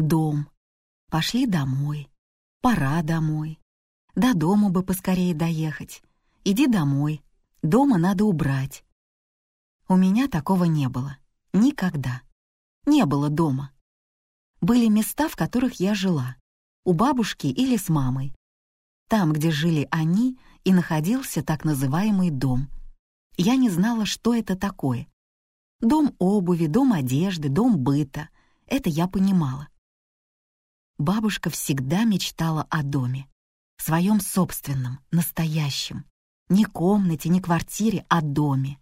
дом. Пошли домой. Пора домой. До дома бы поскорее доехать. Иди домой. Дома надо убрать. У меня такого не было. Никогда. Не было дома. Были места, в которых я жила. У бабушки или с мамой. Там, где жили они, и находился так называемый дом. Я не знала, что это такое. Дом обуви, дом одежды, дом быта. Это я понимала. Бабушка всегда мечтала о доме. Своем собственном, настоящем. Не комнате, не квартире, а доме.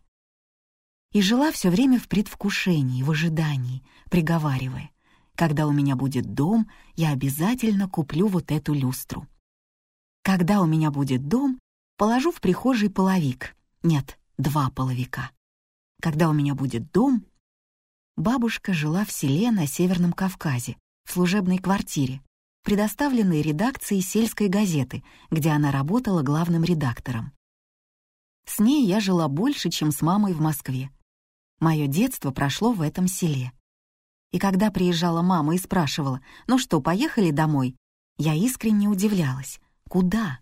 И жила все время в предвкушении, в ожидании, приговаривая: когда у меня будет дом, я обязательно куплю вот эту люстру. Когда у меня будет дом, положу в прихожей половик. Нет, 2 половика. Когда у меня будет дом... Бабушка жила в селе на Северном Кавказе, в служебной квартире, предоставленной редакцией сельской газеты, где она работала главным редактором. С ней я жила больше, чем с мамой в Москве. Мое детство прошло в этом селе. И когда приезжала мама и спрашивала: «Ну что, поехали домой?», я искренне удивлялась. Куда?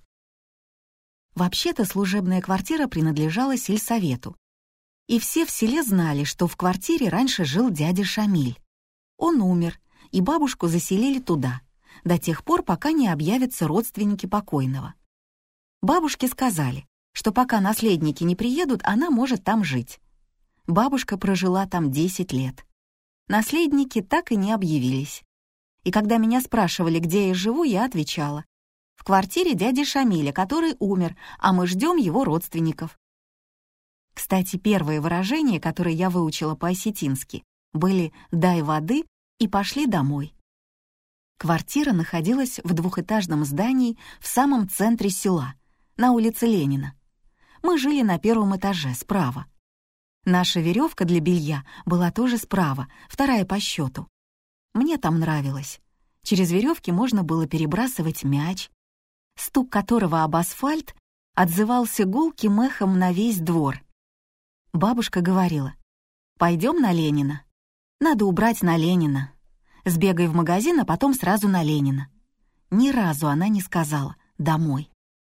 Вообще-то служебная квартира принадлежала сельсовету. И все в селе знали, что в квартире раньше жил дядя Шамиль. Он умер, и бабушку заселили туда, до тех пор, пока не объявятся родственники покойного. Бабушке сказали, что пока наследники не приедут, она может там жить. Бабушка прожила там 10 лет. Наследники так и не объявились. И когда меня спрашивали, где я живу, я отвечала: в квартире дяди Шамиля, который умер, а мы ждем его родственников. Кстати, первые выражения, которые я выучила по-осетински, были «дай воды» и «пошли домой». Квартира находилась в 2-этажном здании в самом центре села, на улице Ленина. Мы жили на 1-м этаже, справа. Наша веревка для белья была тоже справа, 2-я по счету. Мне там нравилось. Через веревки можно было перебрасывать мяч, стук которого об асфальт отзывался гулким эхом на весь двор. Бабушка говорила: «Пойдем на Ленина. Надо убрать на Ленина. Сбегай в магазин, а потом сразу на Ленина». Ни разу она не сказала «домой».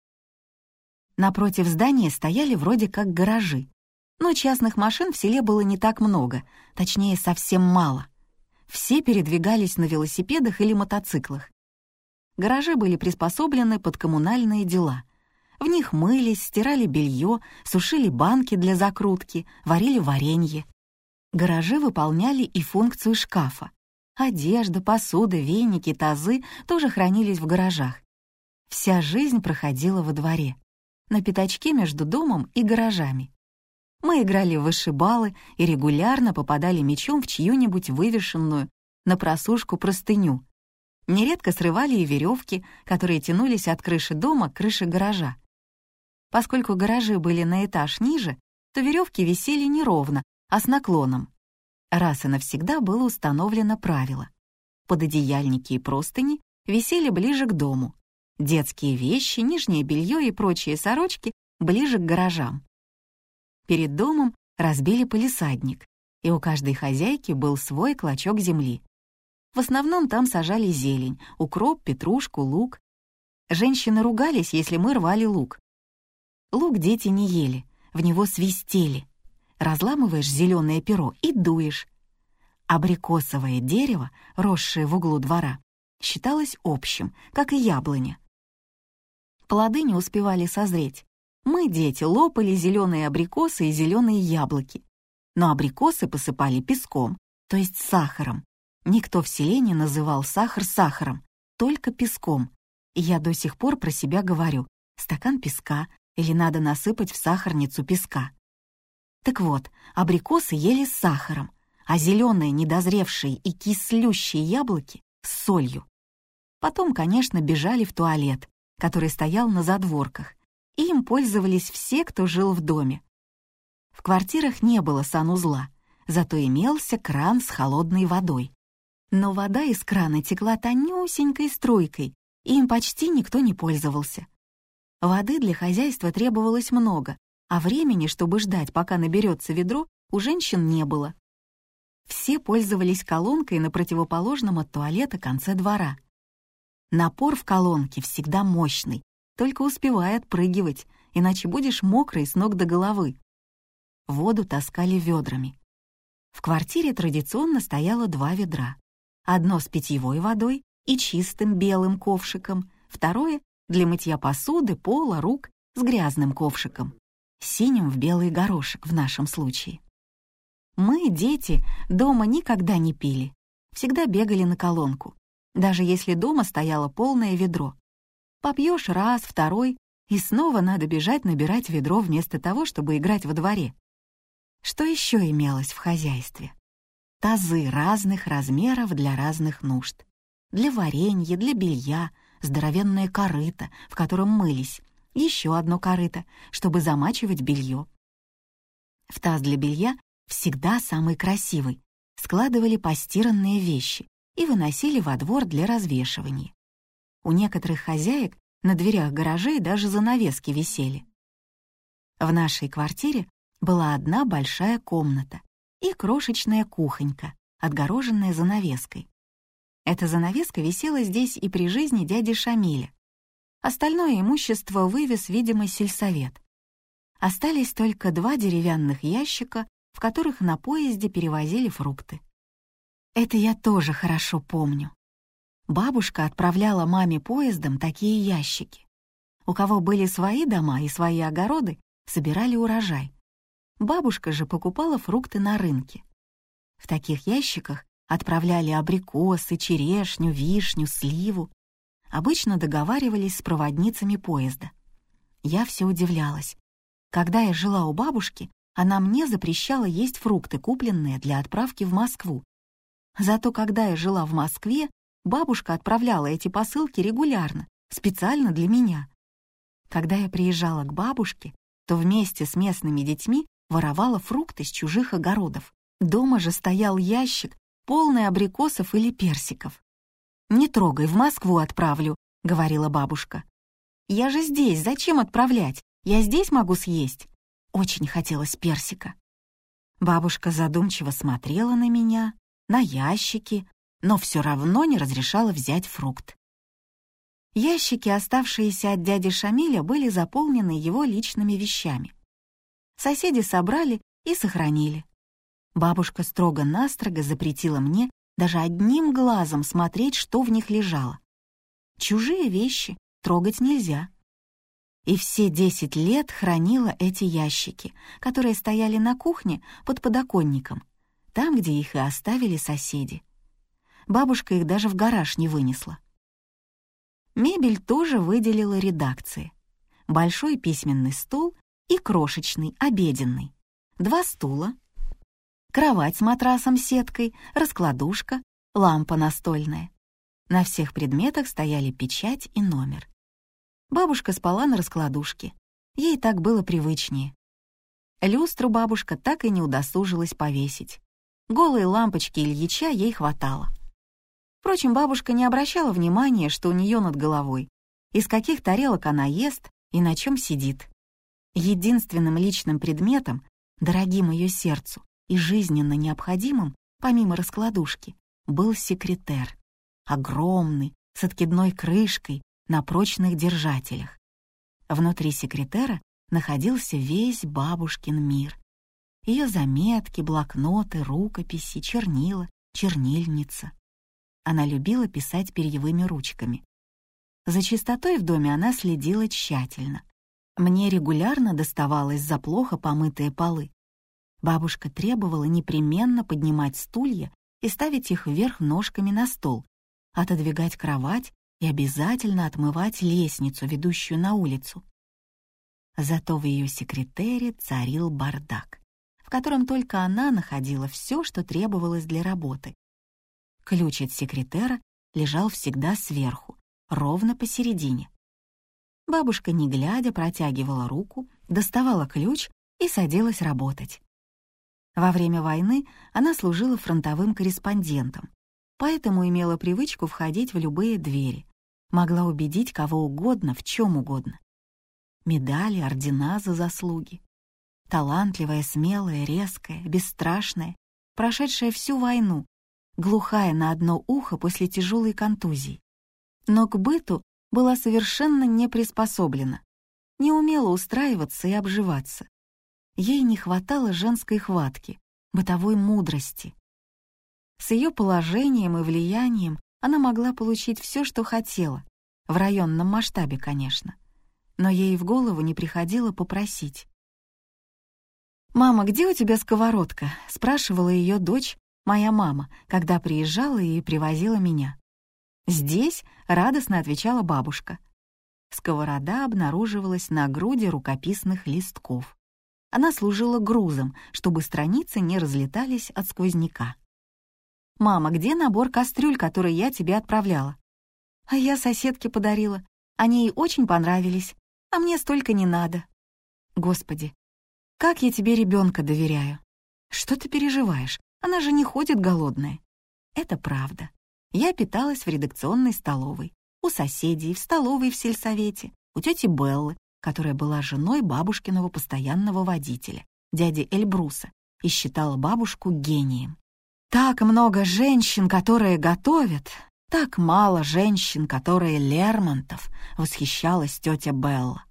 Напротив здания стояли вроде как гаражи, но частных машин в селе было не так много, точнее, совсем мало. Все передвигались на велосипедах или мотоциклах. Гаражи были приспособлены под коммунальные дела. В них мылись, стирали белье, сушили банки для закрутки, варили варенье. Гаражи выполняли и функцию шкафа. Одежда, посуда, веники, тазы тоже хранились в гаражах. Вся жизнь проходила во дворе, на пятачке между домом и гаражами. Мы играли в вышибалы и регулярно попадали мячом в чью-нибудь вывешенную на просушку простыню. Нередко срывали и веревки, которые тянулись от крыши дома к крыше гаража. Поскольку гаражи были на этаж ниже, то веревки висели не ровно, а с наклоном. Раз и навсегда было установлено правило: пододеяльники и простыни висели ближе к дому, детские вещи, нижнее белье и прочие сорочки ближе к гаражам. Перед домом разбили палисадник, и у каждой хозяйки был свой клочок земли. В основном там сажали зелень, укроп, петрушку, лук. Женщины ругались, если мы рвали лук. Лук дети не ели, в него свистели. Разламываешь зеленое перо и дуешь. Абрикосовое дерево, росшее в углу двора, считалось общим, как и яблоня. Плоды не успевали созреть. Мы, дети, лопали зеленые абрикосы и зеленые яблоки. Но абрикосы посыпали песком, то есть сахаром. Никто в селе не называл сахар сахаром, только песком. И я до сих пор про себя говорю: стакан песка или надо насыпать в сахарницу песка. Так вот, абрикосы ели с сахаром, а зеленые, недозревшие и кислющие яблоки — с солью. Потом, конечно, бежали в туалет, который стоял на задворках, и им пользовались все, кто жил в доме. В квартирах не было санузла, зато имелся кран с холодной водой. Но вода из крана текла тонюсенькой струйкой, и им почти никто не пользовался. Воды для хозяйства требовалось много, а времени, чтобы ждать, пока наберется ведро, у женщин не было. Все пользовались колонкой на противоположном от туалета конце двора. Напор в колонке всегда мощный, только успевай отпрыгивать, иначе будешь мокрый с ног до головы. Воду таскали ведрами. В квартире традиционно стояло 2 ведра. Одно с питьевой водой и чистым белым ковшиком, второе — для мытья посуды, пола, рук с грязным ковшиком, синим в белый горошек в нашем случае. Мы, дети, дома никогда не пили, всегда бегали на колонку, даже если дома стояло полное ведро. Попьешь раз, второй, и снова надо бежать набирать ведро вместо того, чтобы играть во дворе. Что еще имелось в хозяйстве? Тазы разных размеров для разных нужд. Для варенья, для белья, здоровенное корыто, в котором мылись, еще одно корыто, чтобы замачивать белье. В таз для белья, всегда самый красивый, складывали постиранные вещи и выносили во двор для развешивания. У некоторых хозяек на дверях гаражей даже занавески висели. В нашей квартире была одна большая комната и крошечная кухонька, отгороженная занавеской. Эта занавеска висела здесь и при жизни дяди Шамиля. Остальное имущество вывез, видимо, сельсовет. Остались только 2 деревянных ящика, в которых на поезде перевозили фрукты. Это я тоже хорошо помню. Бабушка отправляла маме поездом такие ящики. У кого были свои дома и свои огороды, собирали урожай. Бабушка же покупала фрукты на рынке. В таких ящиках отправляли абрикосы, черешню, вишню, сливу. Обычно договаривались с проводницами поезда. Я все удивлялась. Когда я жила у бабушки, она мне запрещала есть фрукты, купленные для отправки в Москву. Зато когда я жила в Москве, бабушка отправляла эти посылки регулярно, специально для меня. Когда я приезжала к бабушке, то вместе с местными детьми воровала фрукты с чужих огородов. Дома же стоял ящик, полный абрикосов или персиков. «Не трогай, в Москву отправлю», — говорила бабушка. «Я же здесь, зачем отправлять? Я здесь могу съесть». Очень хотелось персика. Бабушка задумчиво смотрела на меня, на ящики, но все равно не разрешала взять фрукт. Ящики, оставшиеся от дяди Шамиля, были заполнены его личными вещами. Соседи собрали и сохранили. Бабушка строго-настрого запретила мне даже одним глазом смотреть, что в них лежало. Чужие вещи трогать нельзя. И все 10 лет хранила эти ящики, которые стояли на кухне под подоконником, там, где их и оставили соседи. Бабушка их даже в гараж не вынесла. Мебель тоже выделила редакции. Большой письменный стол и крошечный, обеденный. 2 стула, кровать с матрасом-сеткой, раскладушка, лампа настольная. На всех предметах стояли печать и номер. Бабушка спала на раскладушке. Ей так было привычнее. Люстру бабушка так и не удосужилась повесить. Голые лампочки Ильича ей хватало. Впрочем, бабушка не обращала внимания, что у нее над головой, из каких тарелок она ест и на чем сидит. Единственным личным предметом, дорогим ее сердцу и жизненно необходимым, помимо раскладушки, был секретер. Огромный, с откидной крышкой, на прочных держателях. Внутри секретера находился весь бабушкин мир. Ее заметки, блокноты, рукописи, чернила, чернильница. Она любила писать перьевыми ручками. За чистотой в доме она следила тщательно. Мне регулярно доставалось за плохо помытые полы. Бабушка требовала непременно поднимать стулья и ставить их вверх ножками на стол, отодвигать кровать и обязательно отмывать лестницу, ведущую на улицу. Зато в ее секретере царил бардак, в котором только она находила все, что требовалось для работы. Ключ от секретера лежал всегда сверху, ровно посередине. Бабушка, не глядя, протягивала руку, доставала ключ и садилась работать. Во время войны она служила фронтовым корреспондентом, поэтому имела привычку входить в любые двери, могла убедить кого угодно в чем угодно. Медали, ордена за заслуги. Талантливая, смелая, резкая, бесстрашная, прошедшая всю войну, глухая на одно ухо после тяжелой контузии. Но к быту была совершенно не приспособлена, не умела устраиваться и обживаться. Ей не хватало женской хватки, бытовой мудрости. С ее положением и влиянием она могла получить все, что хотела, в районном масштабе, конечно. Но ей в голову не приходило попросить. «Мама, где у тебя сковородка?» — спрашивала ее дочь, моя мама, когда приезжала и привозила меня. «Здесь», — радостно отвечала бабушка. Сковорода обнаруживалась на груди рукописных листков. Она служила грузом, чтобы страницы не разлетались от сквозняка. «Мама, где набор кастрюль, который я тебе отправляла?» «А я соседке подарила. Они ей очень понравились, а мне столько не надо». «Господи, как я тебе ребенка доверяю?» «Что ты переживаешь? Она же не ходит голодная». Это правда. Я питалась в редакционной столовой, у соседей, в столовой в сельсовете, у тети Беллы, которая была женой бабушкиного постоянного водителя, дяди Эльбруса, и считала бабушку гением. Так много женщин, которые готовят, так мало женщин, которые Лермонтов, восхищалась тетя Белла.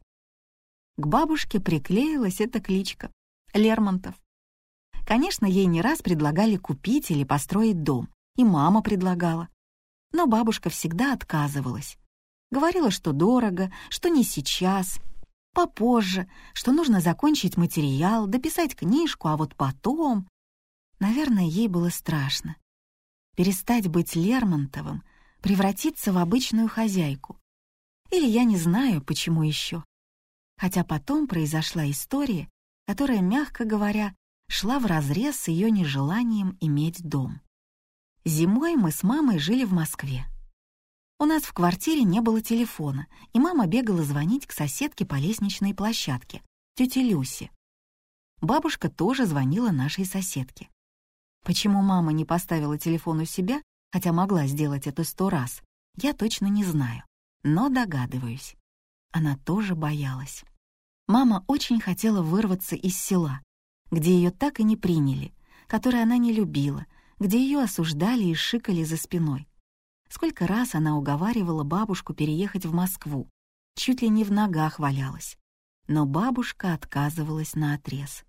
К бабушке приклеилась эта кличка — Лермонтов. Конечно, ей не раз предлагали купить или построить дом, и мама предлагала. Но бабушка всегда отказывалась. Говорила, что дорого, что не сейчас, попозже, что нужно закончить материал, дописать книжку, а вот потом... Наверное, ей было страшно. Перестать быть Лермонтовым, превратиться в обычную хозяйку. Или я не знаю, почему еще. Хотя потом произошла история, которая, мягко говоря, шла вразрез с ее нежеланием иметь дом. Зимой мы с мамой жили в Москве. У нас в квартире не было телефона, и мама бегала звонить к соседке по лестничной площадке, тете Люсе. Бабушка тоже звонила нашей соседке. Почему мама не поставила телефон у себя, хотя могла сделать это 100 раз, я точно не знаю, но догадываюсь. Она тоже боялась. Мама очень хотела вырваться из села, где ее так и не приняли, которое она не любила, где ее осуждали и шикали за спиной. Сколько раз она уговаривала бабушку переехать в Москву, чуть ли не в ногах валялась. Но бабушка отказывалась наотрез.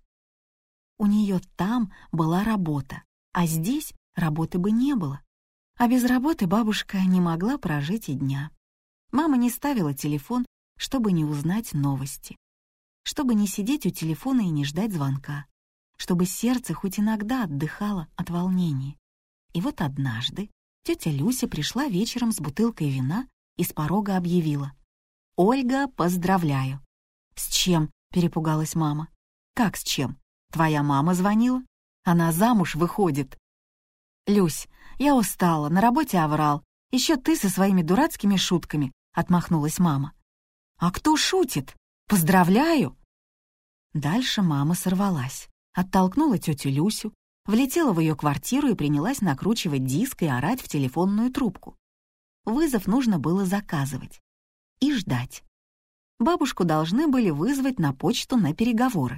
У нее там была работа, а здесь работы бы не было. А без работы бабушка не могла прожить и дня. Мама не ставила телефон, чтобы не узнать новости, чтобы не сидеть у телефона и не ждать звонка, чтобы сердце хоть иногда отдыхало от волнения. И вот однажды тетя Люся пришла вечером с бутылкой вина и с порога объявила: «Ольга, поздравляю». «С чем?» — перепугалась мама. «Как с чем? Твоя мама звонила? Она замуж выходит». «Люсь, я устала, на работе оврал. Еще ты со своими дурацкими шутками», — отмахнулась мама. «А кто шутит? Поздравляю!» Дальше мама сорвалась, оттолкнула тетю Люсю, влетела в ее квартиру и принялась накручивать диск и орать в телефонную трубку. Вызов нужно было заказывать и ждать. Бабушку должны были вызвать на почту на переговоры.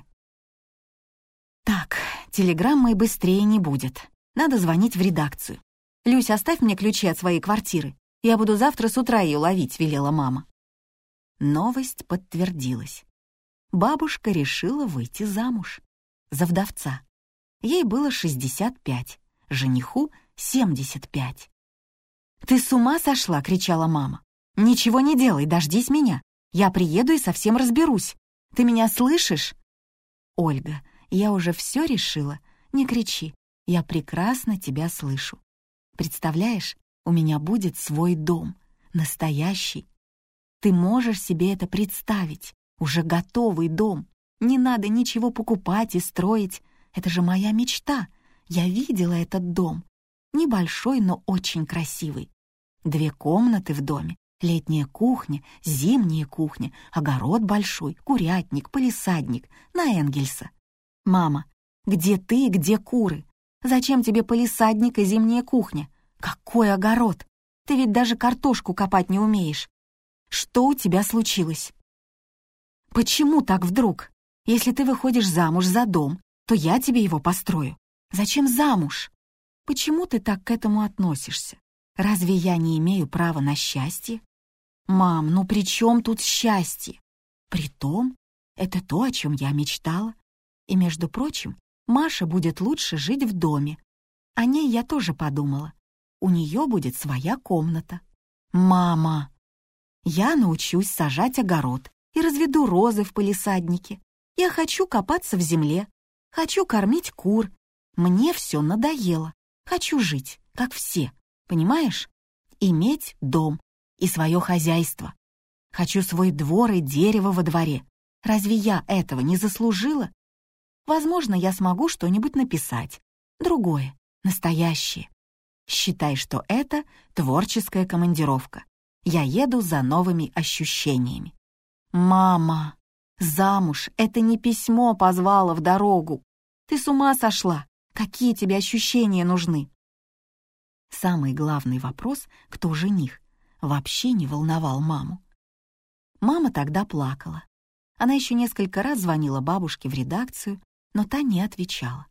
Так, телеграммой быстрее не будет. Надо звонить в редакцию. «Люсь, оставь мне ключи от своей квартиры. Я буду завтра с утра ее ловить», — велела мама. Новость подтвердилась. Бабушка решила выйти замуж. За вдовца. Ей было 65, жениху 75. «Ты с ума сошла?» — кричала мама. «Ничего не делай, дождись меня. Я приеду и совсем разберусь. Ты меня слышишь?» «Ольга, я уже все решила. Не кричи. Я прекрасно тебя слышу. Представляешь, у меня будет свой дом. Настоящий. Ты можешь себе это представить? Уже готовый дом. Не надо ничего покупать и строить. Это же моя мечта. Я видела этот дом. Небольшой, но очень красивый. 2 комнаты в доме, летняя кухня, зимняя кухня, огород большой, курятник, палисадник, на Энгельса. Мама, где ты, где куры? Зачем тебе палисадник и зимняя кухня? Какой огород? Ты ведь даже картошку копать не умеешь. Что у тебя случилось? Почему так вдруг? Если ты выходишь замуж за дом, то я тебе его построю. Зачем замуж? Почему ты так к этому относишься? Разве я не имею права на счастье? Мам, ну при чем тут счастье? Притом, это то, о чем я мечтала. И, между прочим, Маша будет лучше жить в доме. О ней я тоже подумала. У нее будет своя комната. Мама, я научусь сажать огород и разведу розы в палисаднике. Я хочу копаться в земле, хочу кормить кур. Мне все надоело. Хочу жить, как все, понимаешь? Иметь дом и свое хозяйство. Хочу свой двор и дерево во дворе. Разве я этого не заслужила? Возможно, я смогу что-нибудь написать. Другое, настоящее. Считай, что это творческая командировка. Я еду за новыми ощущениями. Мама, замуж — это не письмо позвало в дорогу. Ты с ума сошла? Какие тебе ощущения нужны? Самый главный вопрос, кто жених, вообще не волновал маму. Мама тогда плакала. Она еще несколько раз звонила бабушке в редакцию, но та не отвечала.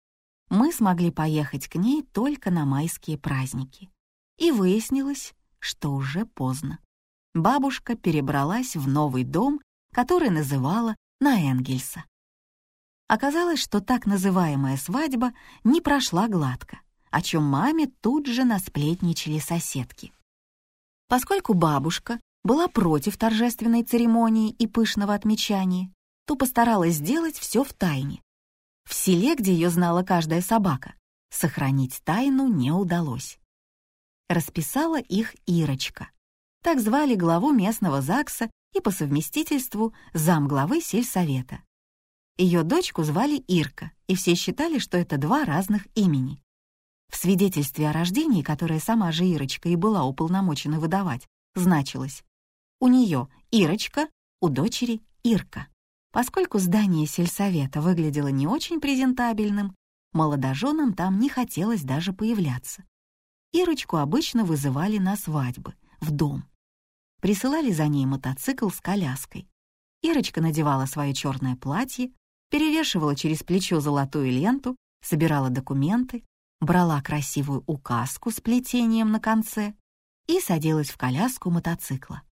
Мы смогли поехать к ней только на майские праздники. И выяснилось, что уже поздно. Бабушка перебралась в новый дом, который называла на Энгельса. Оказалось, что так называемая свадьба не прошла гладко, о чем маме тут же насплетничали соседки. Поскольку бабушка была против торжественной церемонии и пышного отмечания, то постаралась сделать все втайне. В селе, где ее знала каждая собака, сохранить тайну не удалось. Расписала их Ирочка. Так звали главу местного ЗАГСа и по совместительству замглавы сельсовета. Ее дочку звали Ирка, и все считали, что это два разных имени. В свидетельстве о рождении, которое сама же Ирочка и была уполномочена выдавать, значилось: у нее Ирочка, у дочери Ирка. Поскольку здание сельсовета выглядело не очень презентабельным, молодоженам там не хотелось даже появляться. Ирочку обычно вызывали на свадьбы, в дом. Присылали за ней мотоцикл с коляской. Ирочка надевала свое черное платье, перевешивала через плечо золотую ленту, собирала документы, брала красивую указку с плетением на конце и садилась в коляску мотоцикла.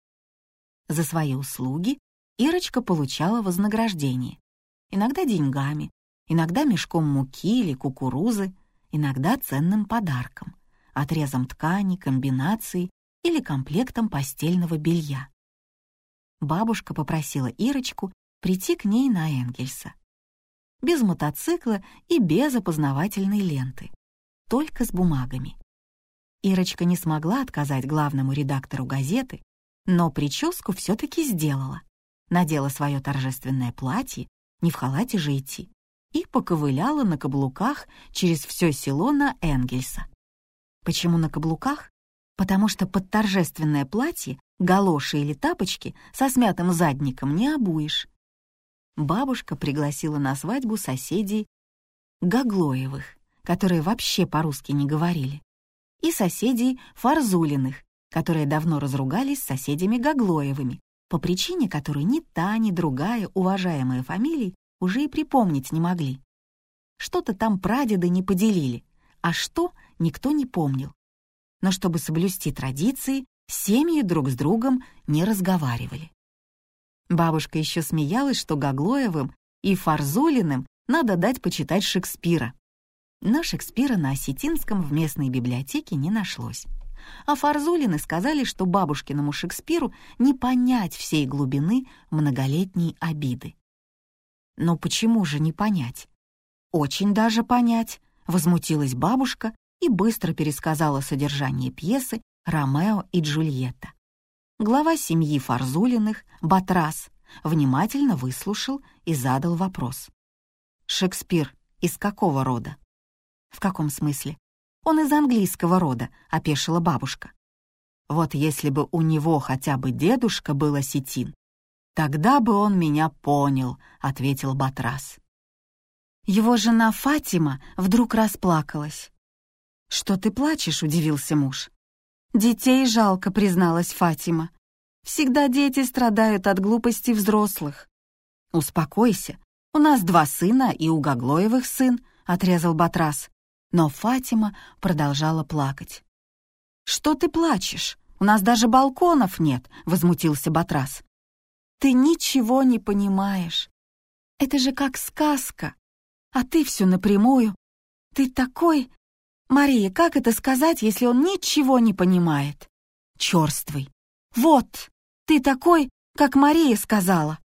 За свои услуги Ирочка получала вознаграждение. Иногда деньгами, иногда мешком муки или кукурузы, иногда ценным подарком, отрезом ткани, комбинацией или комплектом постельного белья. Бабушка попросила Ирочку прийти к ней на Энгельса. Без мотоцикла и без опознавательной ленты, только с бумагами. Ирочка не смогла отказать главному редактору газеты, но прическу все-таки сделала. Надела свое торжественное платье, не в халате же идти, и поковыляла на каблуках через все село на Энгельса. Почему на каблуках? Потому что под торжественное платье галоши или тапочки со смятым задником не обуешь. Бабушка пригласила на свадьбу соседей Гаглоевых, которые вообще по-русски не говорили, и соседей Фарзулиных, которые давно разругались с соседями Гаглоевыми, по причине которой ни та, ни другая уважаемые фамилии уже и припомнить не могли. Что-то там прадеды не поделили, а что — никто не помнил. Но чтобы соблюсти традиции, семьи друг с другом не разговаривали. Бабушка еще смеялась, что Гаглоевым и Фарзулиным надо дать почитать Шекспира. Но Шекспира на Осетинском в местной библиотеке не нашлось. А Фарзулины сказали, что бабушкиному Шекспиру не понять всей глубины многолетней обиды. Но почему же не понять? Очень даже понять, возмутилась бабушка и быстро пересказала содержание пьесы «Ромео и Джульетта». Глава семьи Фарзулиных, Батрас, внимательно выслушал и задал вопрос. «Шекспир из какого рода?» «В каком смысле?» «Он из английского рода», — опешила бабушка. «Вот если бы у него хотя бы дедушка был осетин, тогда бы он меня понял», — ответил Батрас. Его жена Фатима вдруг расплакалась. «Что ты плачешь?» — удивился муж. «Детей жалко», — призналась Фатима. «Всегда дети страдают от глупости взрослых». «Успокойся, у нас 2 сына и у Гаглоевых сын», отрезал Батрас, но Фатима продолжала плакать. «Что ты плачешь? У нас даже балконов нет», — возмутился Батрас. «Ты ничего не понимаешь. Это же как сказка, а ты все напрямую. Ты такой... Мария, как это сказать, если он ничего не понимает? Чёрствый. Вот, ты такой, как Мария сказала.